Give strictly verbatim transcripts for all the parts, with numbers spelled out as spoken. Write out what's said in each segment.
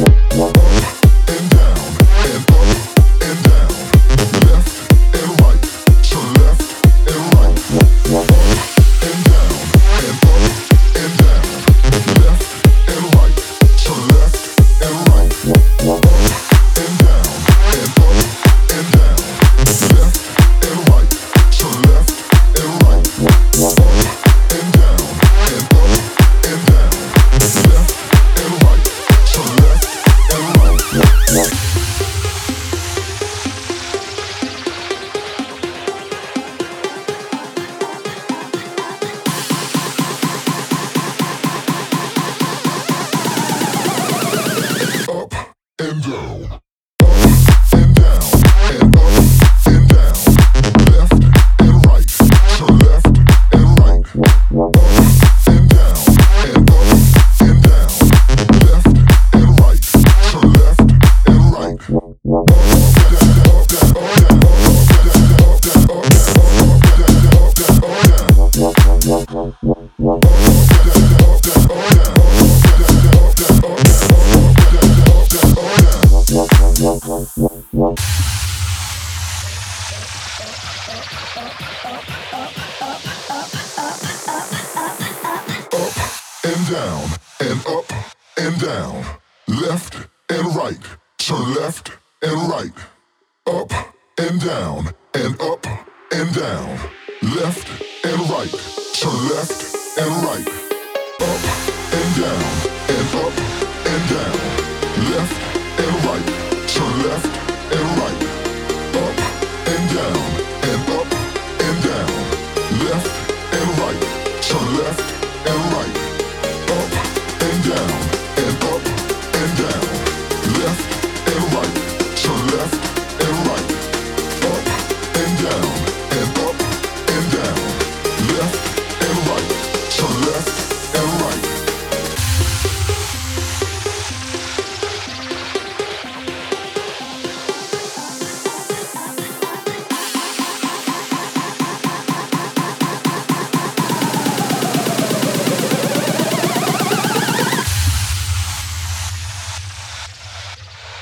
and down, and up and down, left and right, turn left and right, up and down, and up and down, left and right, turn left and right, up and down, and up and down, left and right, turn left and right, up and down, and up and down, left and right, turn left and right, up and down, and up and down, left and right, turn left and right, up and down, and up and down, left and right, turn left and right.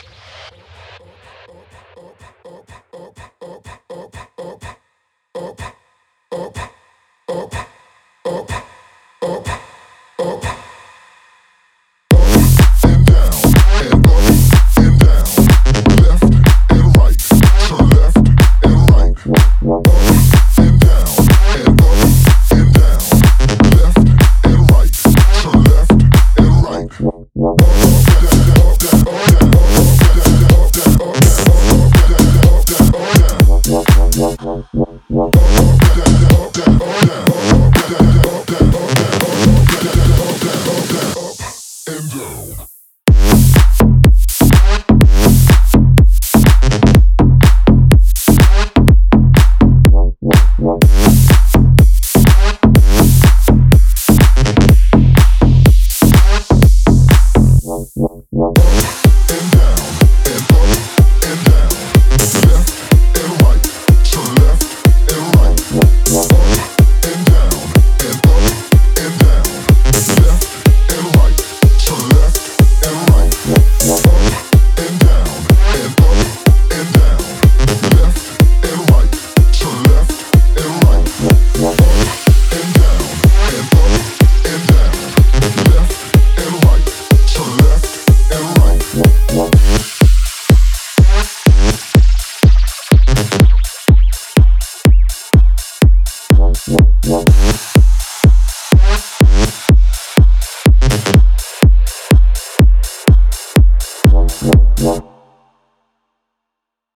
Up,